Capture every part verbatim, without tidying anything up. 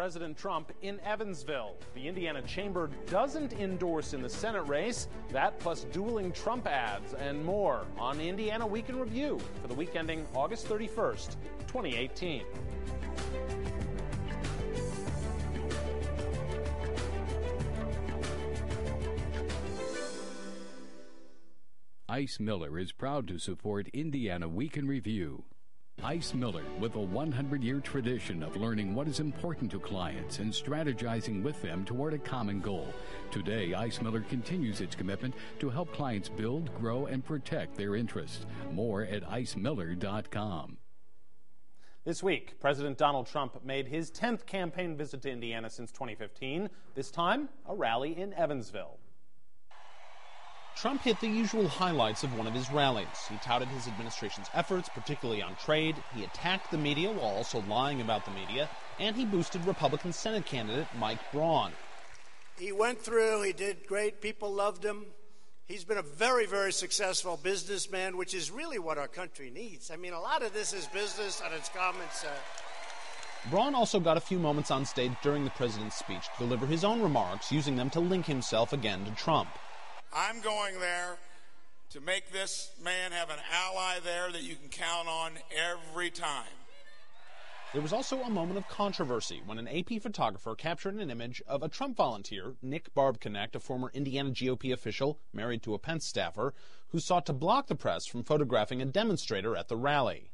President Trump in Evansville. The Indiana chamber doesn't endorse in the Senate race. That plus dueling Trump ads and more on Indiana Week in Review for the week ending August thirty-first, twenty eighteen. Ice Miller is proud to support Indiana Week in Review. Ice Miller, with a one hundred year tradition of learning what is important to clients and strategizing with them toward a common goal. Today, Ice Miller continues its commitment to help clients build, grow, and protect their interests. More at ice miller dot com. This week, President Donald Trump made his tenth campaign visit to Indiana since twenty fifteen, this time a rally in Evansville. Trump hit the usual highlights of one of his rallies. He touted his administration's efforts, particularly on trade. He attacked the media while also lying about the media. And he boosted Republican Senate candidate Mike Braun. He went through, he did great, people loved him. He's been a very, very successful businessman, which is really what our country needs. I mean, a lot of this is business and it's common sense. Braun also got a few moments on stage during the president's speech to deliver his own remarks, using them to link himself again to Trump. I'm going there to make this man have an ally there that you can count on every time. There was also a moment of controversy when an A P photographer captured an image of a Trump volunteer, Nick Barbconnect, a former Indiana G O P official married to a Pence staffer, who sought to block the press from photographing a demonstrator at the rally.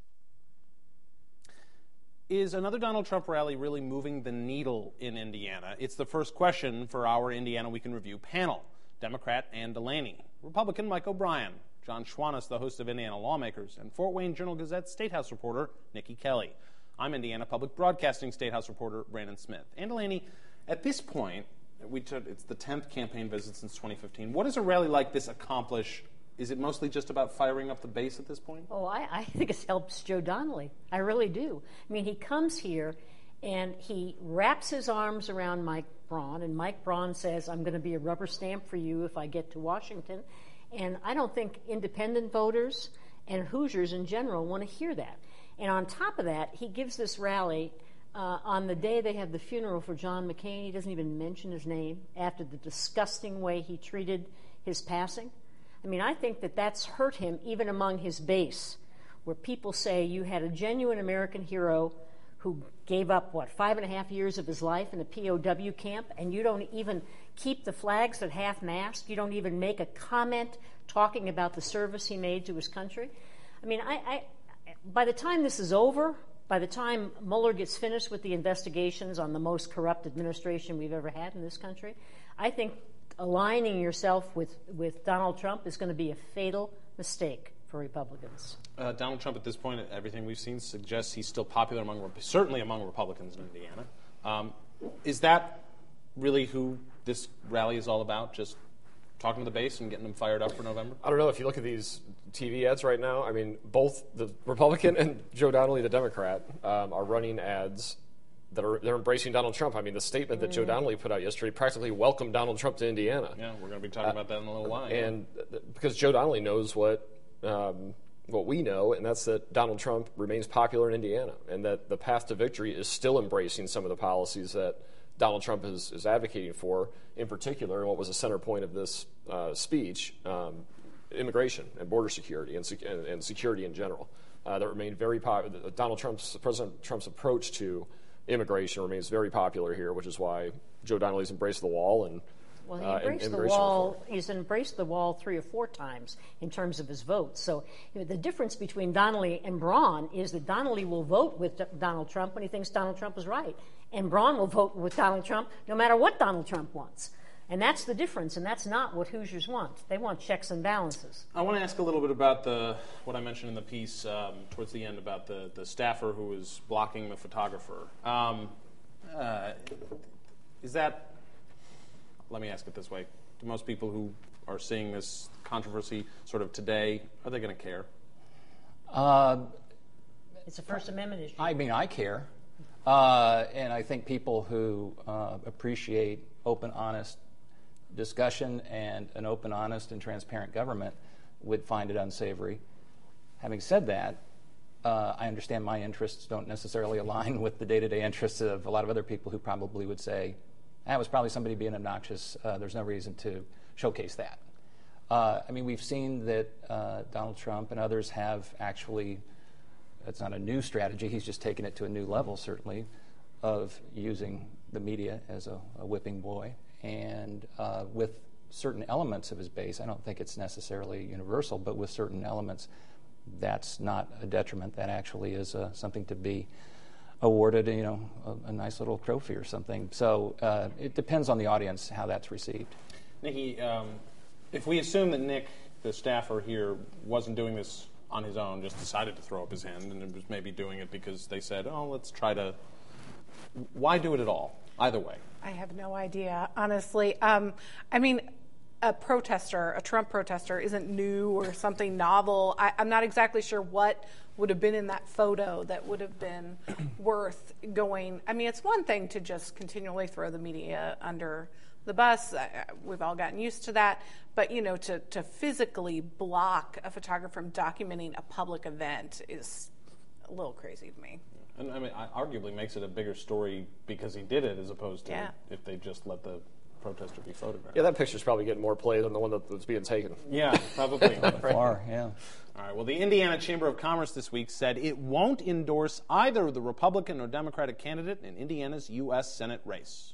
Is another Donald Trump rally really moving the needle in Indiana? It's the first question for our Indiana Week in Review panel. Democrat Ann Delaney, Republican Mike O'Brien, John Schwannis, the host of Indiana Lawmakers, and Fort Wayne Journal-Gazette Statehouse reporter Nikki Kelly. I'm Indiana Public Broadcasting Statehouse reporter Brandon Smith. Ann Delaney, at this point, we took, it's the tenth campaign visit since twenty fifteen. What does a rally like this accomplish? Is it mostly just about firing up the base at this point? Oh, I, I think it helps Joe Donnelly. I really do. I mean, he comes here and he wraps his arms around Mike Braun, and Mike Braun says, I'm going to be a rubber stamp for you if I get to Washington. And I don't think independent voters and Hoosiers in general want to hear that. And on top of that, he gives this rally uh, on the day they have the funeral for John McCain. He doesn't even mention his name after the disgusting way he treated his passing. I mean, I think that that's hurt him even among his base, where people say you had a genuine American hero who gave up, what, five and a half years of his life in a P O W camp, and you don't even keep the flags at half-mast. You don't even make a comment talking about the service he made to his country. I mean, I, I, by the time this is over, by the time Mueller gets finished with the investigations on the most corrupt administration we've ever had in this country, I think aligning yourself with, with Donald Trump is going to be a fatal mistake for Republicans. Uh, Donald Trump, at this point, everything we've seen suggests he's still popular among, certainly among Republicans in Indiana. Um, is that really who this rally is all about? Just talking to the base and getting them fired up for November? I don't know. If you look at these T V ads right now, I mean, both the Republican and Joe Donnelly, the Democrat, um, are running ads that are they're embracing Donald Trump. I mean, the statement that Joe Donnelly put out yesterday practically welcomed Donald Trump to Indiana. Yeah, we're going to be talking uh, about that in a little while. And th- because Joe Donnelly knows what um, what we know, and that's that Donald Trump remains popular in Indiana, and that the path to victory is still embracing some of the policies that Donald Trump is, is advocating for, in particular, and what was the center point of this uh, speech, um, immigration and border security and, sec- and, and security in general. Uh, that remain very popular. Donald Trump's, President Trump's approach to immigration remains very popular here, which is why Joe Donnelly's embraced the wall and Well, he uh, embraced and, the wall. He's embraced the wall three or four times in terms of his votes. So you know, the difference between Donnelly and Braun is that Donnelly will vote with D- Donald Trump when he thinks Donald Trump is right, and Braun will vote with Donald Trump no matter what Donald Trump wants. And that's the difference, and that's not what Hoosiers want. They want checks and balances. I want to ask a little bit about the what I mentioned in the piece um, towards the end about the, the staffer who was blocking the photographer. Um, uh, is that, let me ask it this way, do most people who are seeing this controversy sort of today, are they going to care? Uh, It's a First Amendment issue. I mean, I care. Uh, and I think people who uh, appreciate open, honest discussion and an open, honest, and transparent government would find it unsavory. Having said that, Uh, I understand my interests don't necessarily align with the day-to-day interests of a lot of other people who probably would say, that was probably somebody being obnoxious. Uh, there's no reason to showcase that. Uh, I mean, we've seen that uh, Donald Trump and others have actually, it's not a new strategy, he's just taken it to a new level, certainly, of using the media as a, a whipping boy. And uh, with certain elements of his base, I don't think it's necessarily universal, but with certain elements, that's not a detriment. That actually is uh, something to be awarded, you know, a, a nice little trophy or something. So uh, it depends on the audience how that's received. Nikki, um, if we assume that Nick, the staffer here, wasn't doing this on his own, just decided to throw up his hand, and was maybe doing it because they said, oh, let's try to, why do it at all? Either way. I have no idea, honestly. Um, I mean, a protester, a Trump protester, isn't new or something novel. I, I'm not exactly sure what would have been in that photo that would have been worth going. I mean, it's one thing to just continually throw the media under the bus. Uh, we've all gotten used to that. But, you know, to, to physically block a photographer from documenting a public event is a little crazy to me. And I mean, I, arguably makes it a bigger story because he did it as opposed to yeah. if they just let the protester be photographed. Yeah, that picture's probably getting more play than the one that, that's being taken. Yeah, probably. Far, yeah. All right, well, the Indiana Chamber of Commerce this week said it won't endorse either the Republican or Democratic candidate in Indiana's U S Senate race.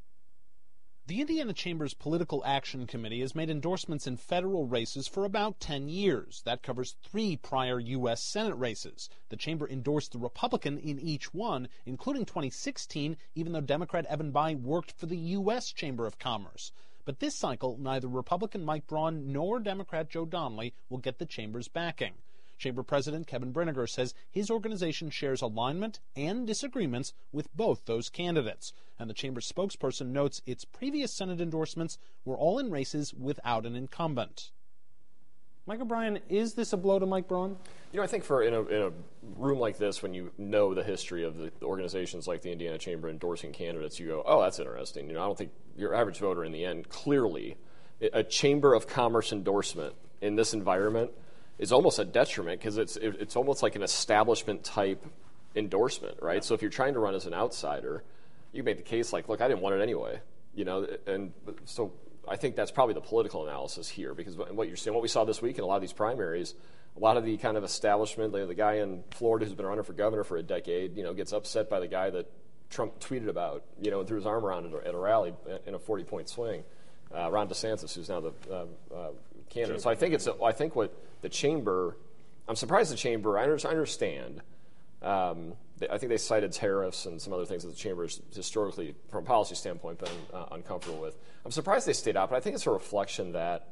The Indiana Chamber's Political Action Committee has made endorsements in federal races for about ten years. That covers three prior U S Senate races. The chamber endorsed the Republican in each one, including twenty sixteen, even though Democrat Evan Bayh worked for the U S Chamber of Commerce. But this cycle, neither Republican Mike Braun nor Democrat Joe Donnelly will get the chamber's backing. Chamber President Kevin Brinegar says his organization shares alignment and disagreements with both those candidates. And the chamber's spokesperson notes its previous Senate endorsements were all in races without an incumbent. Mike O'Brien, is this a blow to Mike Braun? You know, I think for in a, in a room like this, when you know the history of the, the organizations like the Indiana Chamber endorsing candidates, you go, oh, that's interesting. You know, I don't think your average voter in the end, clearly, a Chamber of Commerce endorsement in this environment is almost a detriment because it's it, it's almost like an establishment type endorsement, right? Yeah. So if you're trying to run as an outsider, you make the case like, look, I didn't want it anyway, you know, and so I think that's probably the political analysis here because what you're seeing, what we saw this week in a lot of these primaries, a lot of the kind of establishment, the, the guy in Florida who's been running for governor for a decade, you know, gets upset by the guy that Trump tweeted about, you know, and threw his arm around at a, at a rally in a forty-point swing. Uh, Ron DeSantis, who's now the uh, uh, candidate. So I think it's. A, I think what the chamber. I'm surprised the chamber. I understand. Um, they, I think they cited tariffs and some other things that the chamber has historically, from a policy standpoint, been uh, uncomfortable with. I'm surprised they stayed out, but I think it's a reflection that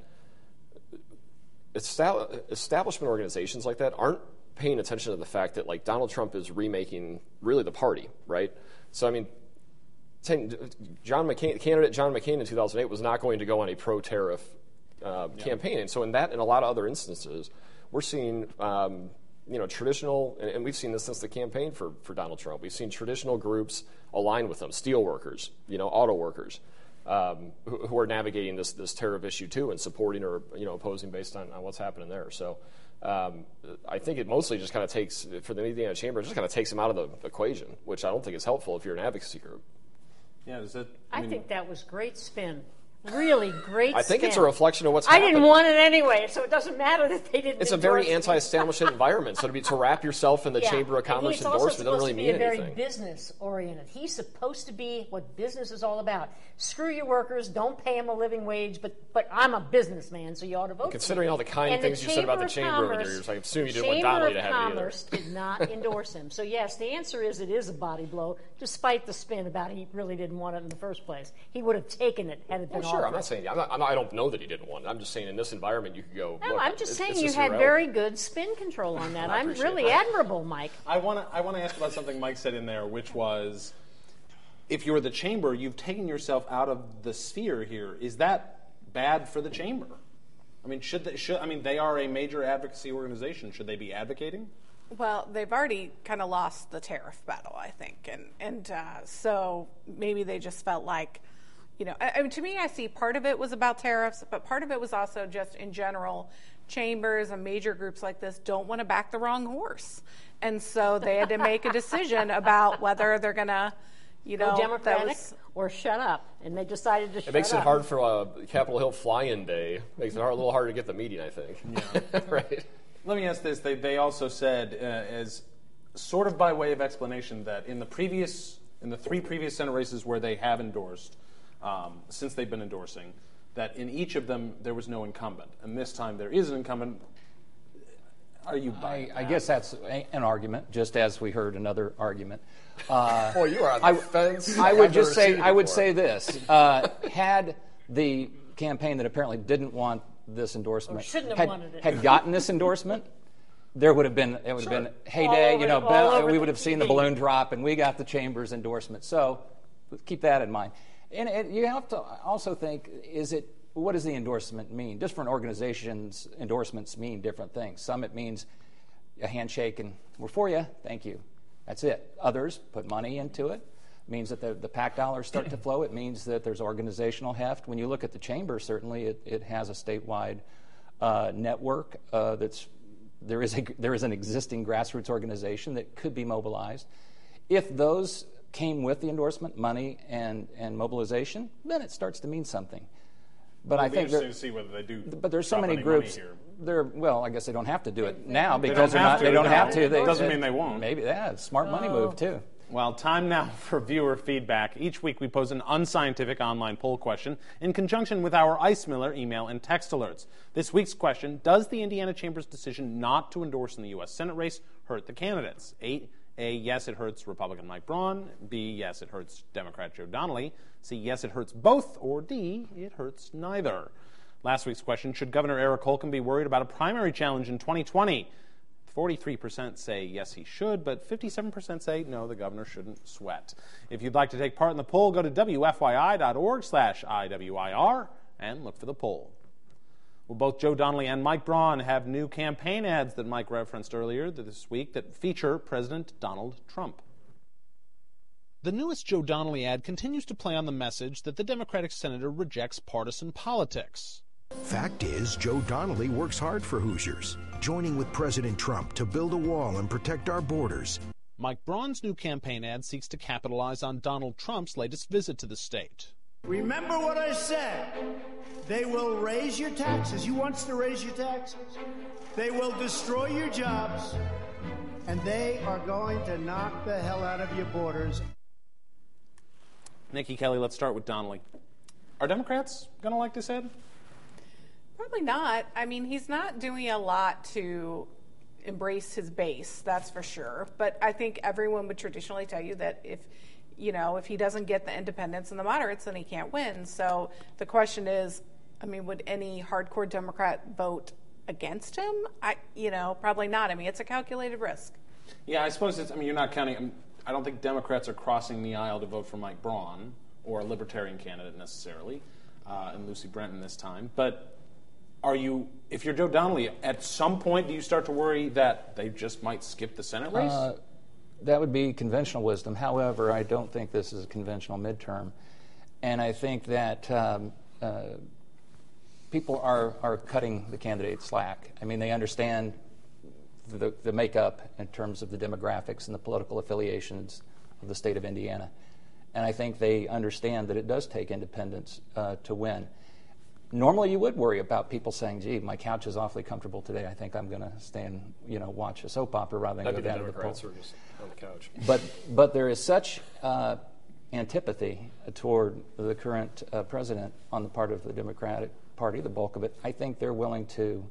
establishment organizations like that aren't paying attention to the fact that, like, Donald Trump is remaking really the party, right? So I mean. John McCain, candidate John McCain in two thousand eight was not going to go on a pro-tariff uh, yeah. campaign, and so in that and a lot of other instances, we're seeing um, you know traditional, and, and we've seen this since the campaign for, for Donald Trump. We've seen traditional groups align with them, steel workers, you know, auto workers, um, who, who are navigating this this tariff issue too and supporting or you know opposing based on, on what's happening there. So. Um, I think it mostly just kind of takes, for the Indiana Chamber, it just kind of takes them out of the equation, which I don't think is helpful if you're an advocacy group. Yeah, is it? I, I mean, think that was great spin. Really great I think spin. it's a reflection of what's I happening. didn't want it anyway, so it doesn't matter that they didn't. It's a very anti-establishment environment. So to be to wrap yourself in the yeah. Chamber of Commerce endorsement doesn't really mean anything. He's supposed to be very business-oriented. He's supposed to be what business is all about. Screw your workers, don't pay them a living wage, but but I'm a businessman, so you ought to vote. Considering for me. all the kind and things the you said about the Chamber Commerce, over there, I assume you didn't want Donnelly to have it either. Chamber of Commerce did not endorse him. So yes, the answer is it is a body blow, despite the spin about he really didn't want it in the first place. He would have taken it had it been well, sure, offered. I'm not saying I'm not, I'm not, I don't know that he didn't want it. I'm just saying in this environment you could go. No, look, I'm just it's, saying it's you just had irrelevant. very good spin control on that. I'm really that. admirable, Mike. I want to I want to ask about something Mike said in there, which was, if you're the chamber, you've taken yourself out of the sphere here. Is that bad for the chamber? I mean, should they, should I mean they are a major advocacy organization. Should they be advocating? Well, they've already kind of lost the tariff battle, I think, and and uh, so maybe they just felt like, you know, I, I mean, to me, I see part of it was about tariffs, but part of it was also just in general, chambers and major groups like this don't want to back the wrong horse. And so they had to make a decision about whether they're going to, you know, Go Democratic was, or shut up. And they decided to it shut up. makes it hard for uh, Capitol Hill fly-in day. Makes it hard, a little harder to get the meeting, I think. Yeah. Right. Let me ask this. They, they also said, uh, as sort of by way of explanation, that in the previous, in the three previous Senate races where they have endorsed, um, since they've been endorsing, that in each of them there was no incumbent, and this time there is an incumbent. Are you buying I, I that? guess that's a, an argument, just as we heard another argument. Uh, Boy, you are on the I, fence. I I've would never just say, seen it I would before. say this: uh, had the campaign that apparently didn't want this endorsement Or shouldn't have had, wanted it. had gotten this endorsement, there would have been it would have been heyday. All over- you know, all Bell- over we the would have seen the T V. balloon drop, and we got the Chambers endorsement. So keep that in mind. And it, you have to also think: is it what does the endorsement mean? Different organizations' endorsements mean different things. Some it means a handshake and we're for you, thank you. That's it. Others put money into it. It means that the, the PAC dollars start to flow. It means that there's organizational heft. When you look at the chamber, certainly it, it has a statewide uh, network uh, that's there is a there is an existing grassroots organization that could be mobilized. If those came with the endorsement, money and, and mobilization, then it starts to mean something. But It'll I be think interesting there, to see whether they do. but there's so drop many any money groups. here. They're well, I guess they don't have to do it now They because don't they're have not. to. They don't No. have to. They, Doesn't they- mean they won't. Maybe yeah, smart money move too. Well, time now for viewer feedback. Each week we pose an unscientific online poll question in conjunction with our Ice Miller email and text alerts. This week's question: does the Indiana Chamber's decision not to endorse in the U S Senate race hurt the candidates? A, A, yes, it hurts Republican Mike Braun. B, yes, it hurts Democrat Joe Donnelly. C, yes, it hurts both. Or D, it hurts neither. Last week's question: should Governor Eric Holcomb be worried about a primary challenge in twenty twenty? forty-three percent say yes, he should, but fifty-seven percent say no, the governor shouldn't sweat. If you'd like to take part in the poll, go to W F Y I dot org slash I W I R and look for the poll. Well, both Joe Donnelly and Mike Braun have new campaign ads that Mike referenced earlier this week that feature President Donald Trump. The newest Joe Donnelly ad continues to play on the message that the Democratic senator rejects partisan politics. Fact is, Joe Donnelly works hard for Hoosiers, joining with President Trump to build a wall and protect our borders. Mike Braun's new campaign ad seeks to capitalize on Donald Trump's latest visit to the state. Remember what I said. They will raise your taxes. You want to raise your taxes? They will destroy your jobs, and they are going to knock the hell out of your borders. Nikki Kelly, let's start with Donnelly. Are Democrats going to like this ad? Probably not. I mean, he's not doing a lot to embrace his base, that's for sure. But I think everyone would traditionally tell you that if, you know, if he doesn't get the independents and the moderates, then he can't win. So the question is, I mean, would any hardcore Democrat vote against him? I, you know, probably not. I mean, it's a calculated risk. Yeah, I suppose it's, I mean, you're not counting, I, mean, I don't think Democrats are crossing the aisle to vote for Mike Braun or a libertarian candidate necessarily, uh, and Lucy Brenton this time. But are you, if you're Joe Donnelly, at some point do you start to worry that they just might skip the Senate race? Uh, that would be conventional wisdom. However, I don't think this is a conventional midterm. And I think that um, uh, people are, are cutting the candidate slack. I mean, they understand the, the makeup in terms of the demographics and the political affiliations of the state of Indiana. And I think they understand that it does take independence uh, to win. Normally, you would worry about people saying, "Gee, my couch is awfully comfortable today. I think I'm going to stay and you know watch a soap opera rather than That'd go be the down to the Democrats polls." who are just on the couch. But but there is such uh, antipathy toward the current uh, president on the part of the Democratic Party, the bulk of it. I think they're willing to.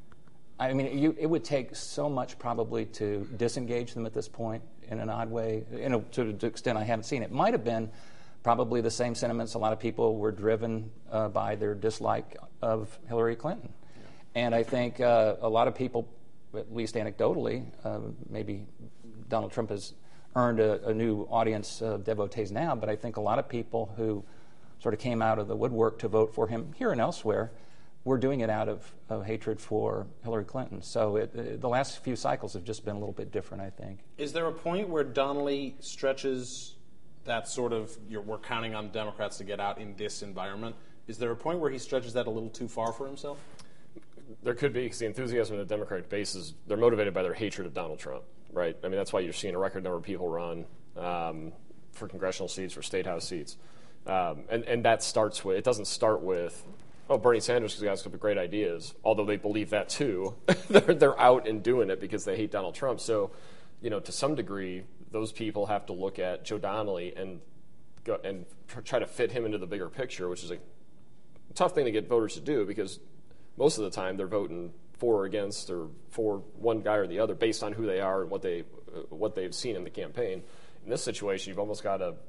I mean, you, it would take so much probably to disengage them at this point in an odd way, you know, to the extent I haven't seen it. Might have been probably the same sentiments. A lot of people were driven uh, by their dislike of Hillary Clinton. Yeah. And I think uh, a lot of people, at least anecdotally, uh, maybe Donald Trump has earned a, a new audience of devotees now, but I think a lot of people who sort of came out of the woodwork to vote for him here and elsewhere were doing it out of, of hatred for Hillary Clinton. So it, it, the last few cycles have just been a little bit different, I think. Is there a point where Donnelly stretches that sort of you're, we're counting on Democrats to get out in this environment. Is there a point where he stretches that a little too far for himself? There could be, because the enthusiasm of the Democratic base is they're motivated by their hatred of Donald Trump, right? I mean, that's why you're seeing a record number of people run um, for congressional seats, for state house seats. Um, and, and that starts with, it doesn't start with, oh, Bernie Sanders has got some great ideas, although they believe that too. they're, they're out and doing it because they hate Donald Trump. So, you know, to some degree, those people have to look at Joe Donnelly and go, and try to fit him into the bigger picture, which is a tough thing to get voters to do because most of the time they're voting for or against or for one guy or the other based on who they are and what, they, uh, what they've seen in the campaign. In this situation, you've almost got to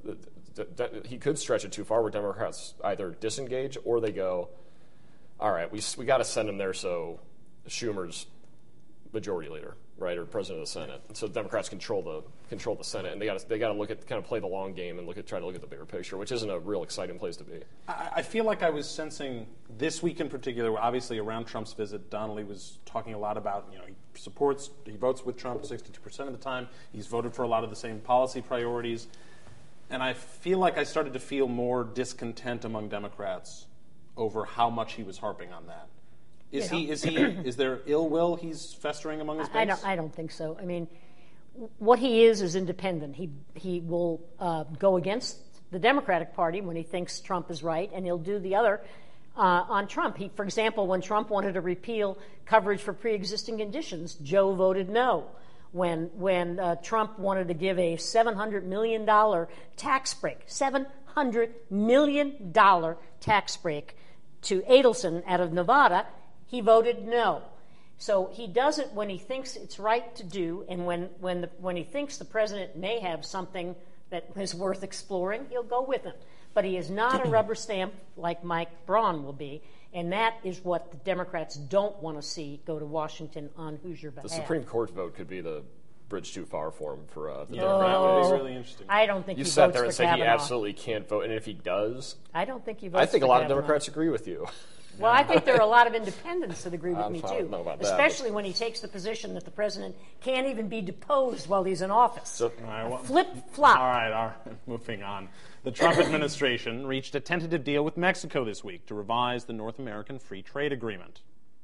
– he could stretch it too far where Democrats either disengage or they go, all right, we, we got to send him there so Schumer's majority leader, right, or president of the Senate. And so Democrats control the control the Senate, and they got to they got to look at kind of play the long game and look at try to look at the bigger picture, which isn't a real exciting place to be. I, I feel like I was sensing this week in particular, obviously around Trump's visit, Donnelly was talking a lot about, you know, he supports, he votes with Trump sixty-two percent of the time. He's voted for a lot of the same policy priorities, and I feel like I started to feel more discontent among Democrats over how much he was harping on that. Is you know. he? Is he? Is there ill will he's festering among his base? I don't. I don't think so. I mean, what he is is independent. He he will uh, go against the Democratic Party when he thinks Trump is right, and he'll do the other uh, on Trump. He, for example, when Trump wanted to repeal coverage for pre-existing conditions, Joe voted no. When when uh, Trump wanted to give a seven hundred million dollars tax break, seven hundred million dollars tax break to Adelson out of Nevada, he voted no. So he does it when he thinks it's right to do, and when when the, when he thinks the president may have something that is worth exploring, he'll go with him. But he is not a rubber stamp like Mike Braun will be, and that is what the Democrats don't want to see go to Washington on Hoosier behalf. The Supreme Court vote could be the bridge too far for him for uh, the yeah, Democrat that base. would be really interesting. I don't think you he sat votes there and for said Kavanaugh. he absolutely can't vote, and if he does, I don't think he votes. I think for a lot Kavanaugh. of Democrats agree with you. Well, I think there are a lot of independents that agree with I me, don't too, know about that, especially when he takes the position that the president can't even be deposed while he's in office. So, all right, well, flip-flop. All right, all right, moving on. The Trump administration reached a tentative deal with Mexico this week to revise the North American Free Trade Agreement.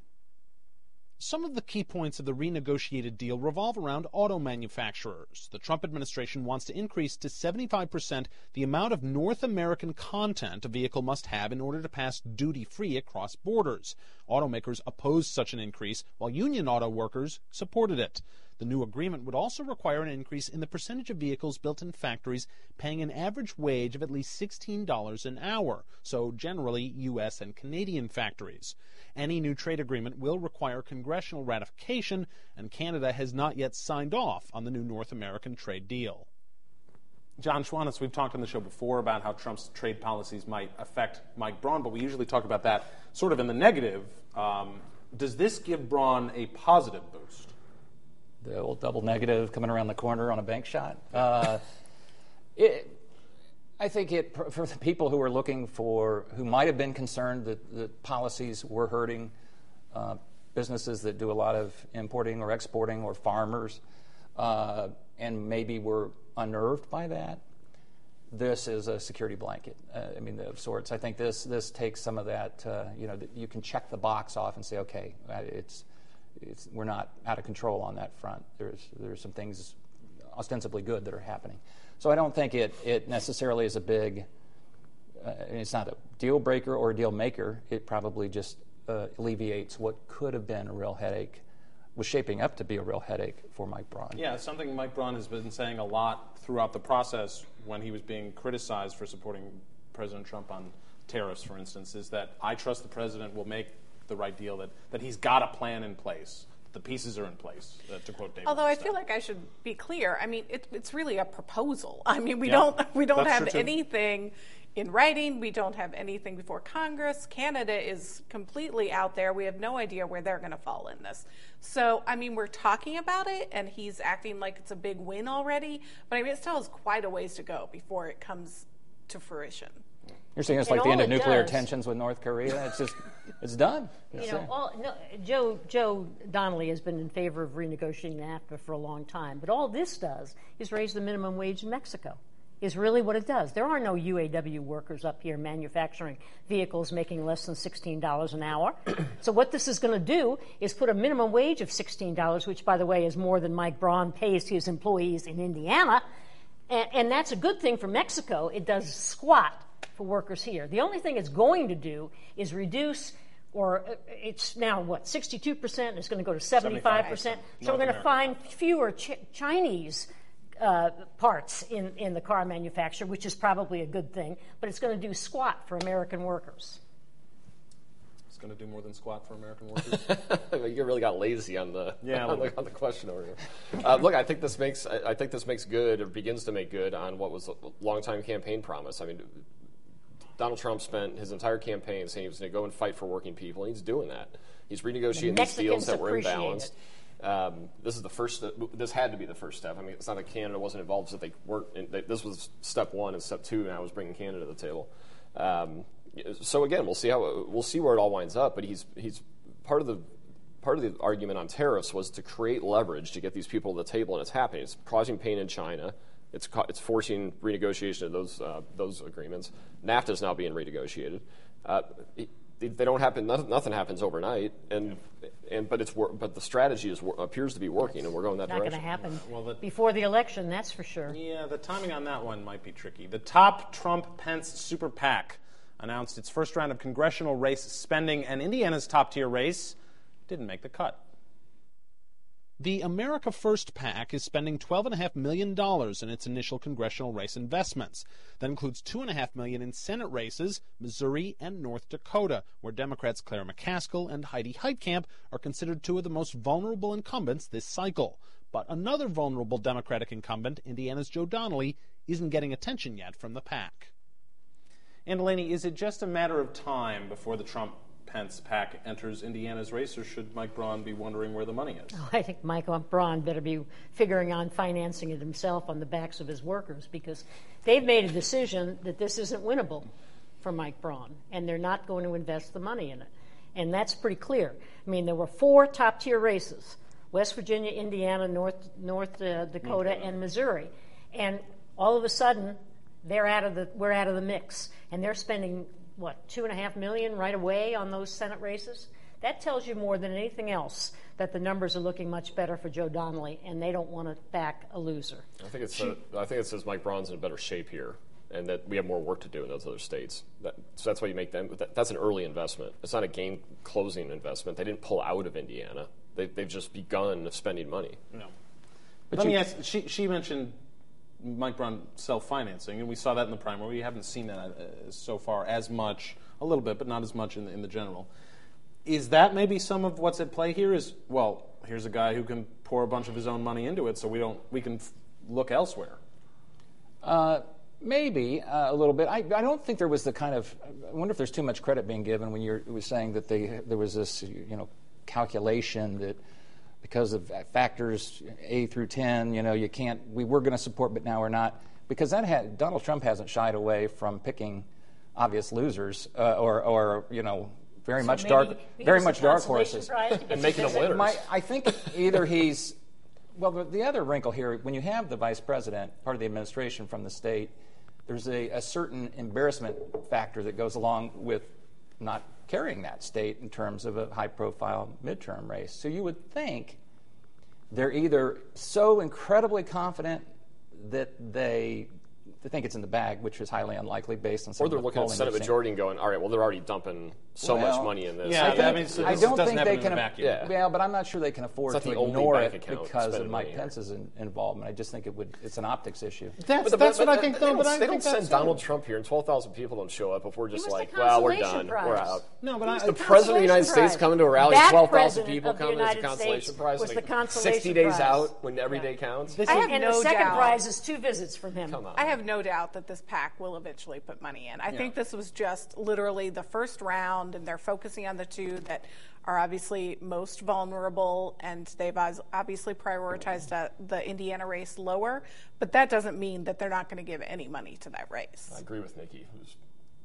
Some of the key points of the renegotiated deal revolve around auto manufacturers. The Trump administration wants to increase to seventy-five percent the amount of North American content a vehicle must have in order to pass duty-free across borders. Automakers opposed such an increase, while union auto workers supported it. The new agreement would also require an increase in the percentage of vehicles built in factories paying an average wage of at least sixteen dollars an hour, so generally U S and Canadian factories. Any new trade agreement will require congressional ratification, and Canada has not yet signed off on the new North American trade deal. John Schwanitz, we've talked on the show before about how Trump's trade policies might affect Mike Braun, but we usually talk about that sort of in the negative. Um, does this give Braun a positive boost? The old double negative coming around the corner on a bank shot. Uh, it, I think it, for the people who are looking for, who might have been concerned that the policies were hurting uh, businesses that do a lot of importing or exporting, or farmers, uh, and maybe were unnerved by that, this is a security blanket. Uh, I mean, of sorts. I think this this takes some of that. Uh, you know, you can check the box off and say, okay, it's. It's, we're not out of control on that front. There's there's some things ostensibly good that are happening. So I don't think it, it necessarily is a big, uh, it's not a deal breaker or a deal maker. It probably just uh, alleviates what could have been a real headache, was shaping up to be a real headache for Mike Braun. Yeah, something Mike Braun has been saying a lot throughout the process when he was being criticized for supporting President Trump on tariffs, for instance, is that I trust the president will make the right deal, that, that he's got a plan in place, the pieces are in place, uh, to quote David. Although Weinstein. I feel like I should be clear. I mean, it, it's really a proposal. I mean, we Yeah, don't we don't that's have true, too. anything in writing. We don't have anything before Congress. Canada is completely out there. We have no idea where they're going to fall in this. So, I mean, we're talking about it, and he's acting like it's a big win already. But I mean, it still has quite a ways to go before it comes to fruition. You're saying it's And like the end all of it nuclear does- tensions with North Korea? It's just, it's done. You That's know, it. all, no, Joe Joe Donnelly has been in favor of renegotiating NAFTA for a long time, but all this does is raise the minimum wage in Mexico. is really what it does. There are no U A W workers up here manufacturing vehicles making less than sixteen dollars an hour. So what this is going to do is put a minimum wage of sixteen dollars, which, by the way, is more than Mike Braun pays his employees in Indiana. And, and that's a good thing for Mexico. It does squat for workers here. The only thing it's going to do is reduce, or it's now, what, sixty-two percent, it's going to go to seventy-five percent. So we're going to find fewer ch- Chinese Uh, parts in, in the car manufacturer, which is probably a good thing, but it's going to do squat for American workers. It's going to do more than squat for American workers? You really got lazy on the, yeah, on, the on the question over here. Uh, look, I think this makes I, I think this makes good, or begins to make good, on what was a long-time campaign promise. I mean, Donald Trump spent his entire campaign saying he was going to go and fight for working people, and he's doing that. He's renegotiating these deals that were imbalanced. Um, this is the first. This had to be the first step. I mean, it's not that Canada wasn't involved; so they weren't. In, they, this was step one, and step two now is bringing Canada to the table. Um, so again, we'll see how we'll see where it all winds up. But he's he's part of the part of the argument on tariffs was to create leverage to get these people to the table, and it's happening. It's causing pain in China. It's it's forcing renegotiation of those uh, those agreements. NAFTA is now being renegotiated. Uh, it, They don't happen. Nothing, nothing happens overnight, and and but it's but the strategy is appears to be working, and we're going that not direction. Not going to happen well, the, before the election, that's for sure. Yeah, the timing on that one might be tricky. The top Trump-Pence super PAC announced its first round of congressional race spending, and Indiana's top-tier race didn't make the cut. The America First PAC is spending twelve point five million dollars in its initial congressional race investments. That includes two point five million dollars in Senate races, Missouri and North Dakota, where Democrats Claire McCaskill and Heidi Heitkamp are considered two of the most vulnerable incumbents this cycle. But another vulnerable Democratic incumbent, Indiana's Joe Donnelly, isn't getting attention yet from the PAC. And Delaney, is it just a matter of time before the Trump Pence PAC enters Indiana's race, or should Mike Braun be wondering where the money is? Oh, I think Mike Braun better be figuring on financing it himself on the backs of his workers, because they've made a decision that this isn't winnable for Mike Braun, and they're not going to invest the money in it. And that's pretty clear. I mean, there were four top-tier races: West Virginia, Indiana, North, North uh, Dakota, and Missouri. And all of a sudden, they're out of the we're out of the mix, and they're spending what, two and a half million right away on those Senate races? That tells you more than anything else that the numbers are looking much better for Joe Donnelly, and they don't want to back a loser. I think it's she, a, I think it says Mike Braun's in better shape here, and that we have more work to do in those other states. That, so that's why you make them. That, that's an early investment. It's not a game closing investment. They didn't pull out of Indiana. They, they've just begun spending money. No. But Let you, me ask. She, she mentioned Mike Braun self-financing, and we saw that in the primary. We haven't seen that uh, so far as much, a little bit, but not as much in the, in the general. Is that maybe some of what's at play here? Is, well, here's a guy who can pour a bunch of his own money into it, so we don't we can f- look elsewhere. Uh, maybe uh, a little bit. I, I don't think there was the kind of. I wonder if there's too much credit being given when you're was saying that they there was this you know calculation that, because of factors A through ten, you know, you can't, we were going to support, but now we're not. Because that had, Donald Trump hasn't shied away from picking obvious losers uh, or, or, you know, very so much dark, very much dark horses. And making them winners. My, I think either he's, well, the, the other wrinkle here, when you have the vice president, part of the administration from the state, there's a, a certain embarrassment factor that goes along with not carrying that state in terms of a high-profile midterm race. So you would think they're either so incredibly confident that they, they think it's in the bag, which is highly unlikely based on some Or they're of the looking at the Senate majority and going, all right, well, they're already dumping so well, much money in this. Yeah, I, think, I mean, so I don't think they can. Yeah. yeah, but I'm not sure they can afford it's to not the ignore only it bank account because of Mike money Pence's in, involvement. I just think it would. It's an optics issue. That's, but the, that's but, what but I think. They though, don't, but I they think don't send that's Donald it. Trump here, and twelve thousand people don't show up if we're just was like, the well, we're consolation done, prize. we're out. No, but I, the president of the United States coming to a rally, That twelve thousand president people of the coming as a United consolation States prize. was like the consolation sixty days prize. out when every Yeah. day counts. I have and no the second doubt. prize is two visits from him. Come on. I have no doubt that this PAC will eventually put money in. I Yeah. think this was just literally the first round, and they're focusing on the two that are obviously most vulnerable, and they've obviously prioritized uh, the Indiana race lower, but that doesn't mean that they're not going to give any money to that race. I agree with Nikki, who's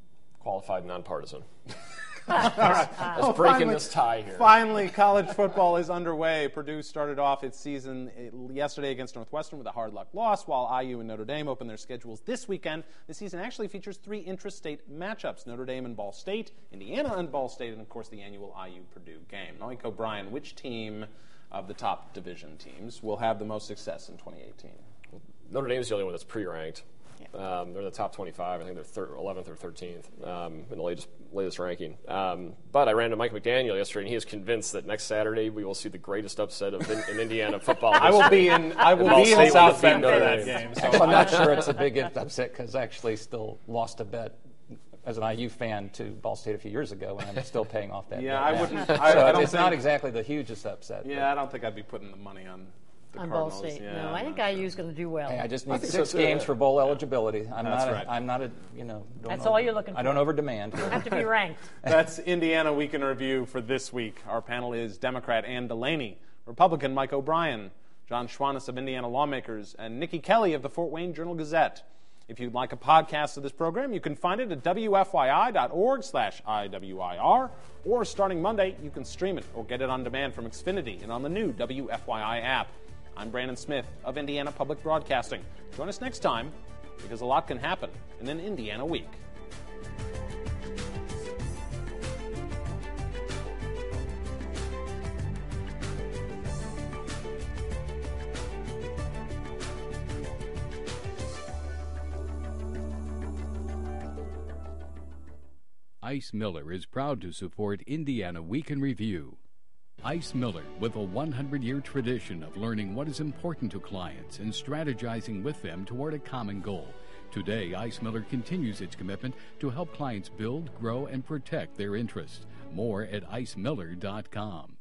Qualified nonpartisan. All right. Let's Well, break in finally- this tie here. Finally, college football is underway. Purdue started off its season yesterday against Northwestern with a hard-luck loss, while I U and Notre Dame open their schedules this weekend. The season actually features three intrastate matchups: Notre Dame and Ball State, Indiana and Ball State, and, of course, the annual I U-Purdue game. Mike O'Brien, which team of the top division teams will have the most success in twenty eighteen? Notre Dame's the only one that's pre-ranked. Um, they're in the top twenty-five. I think they're thir- eleventh or thirteenth um, in the latest latest ranking. Um, but I ran to Mike McDaniel yesterday, and he is convinced that next Saturday we will see the greatest upset of in, in Indiana football history. I will be in. I will Ball be State in South will Bend beat for Notre that Dame. game. So Actually, I'm not sure it's a big upset because I actually still lost a bet as an I U fan to Ball State a few years ago, and I'm still paying off that. Yeah, bet I now. wouldn't- So I- I don't it's not think- exactly the hugest upset. Yeah, I don't think I'd be putting the money on the on Ball Cardinals. State. Yeah, no, I I'm think not I U's going to do well. Hey, I just I need think six so, too, games yeah. for bowl eligibility. I'm That's not. right. A, I'm not a. You know. Don't That's over- all you're looking I don't for. over demand. You have to be ranked. That's Indiana Week in Review for this week. Our panel is Democrat Ann Delaney, Republican Mike O'Brien, John Schwannis of Indiana Lawmakers, and Nikki Kelly of the Fort Wayne Journal-Gazette. If you'd like a podcast of this program, you can find it at W F Y I dot org slash I W I R, or starting Monday, you can stream it or get it on demand from Xfinity and on the new W F Y I app. I'm Brandon Smith of Indiana Public Broadcasting. Join us next time, because a lot can happen in an Indiana week. Ice Miller is proud to support Indiana Week in Review. Ice Miller, with a one hundred year tradition of learning what is important to clients and strategizing with them toward a common goal. Today, Ice Miller continues its commitment to help clients build, grow, and protect their interests. More at ice miller dot com.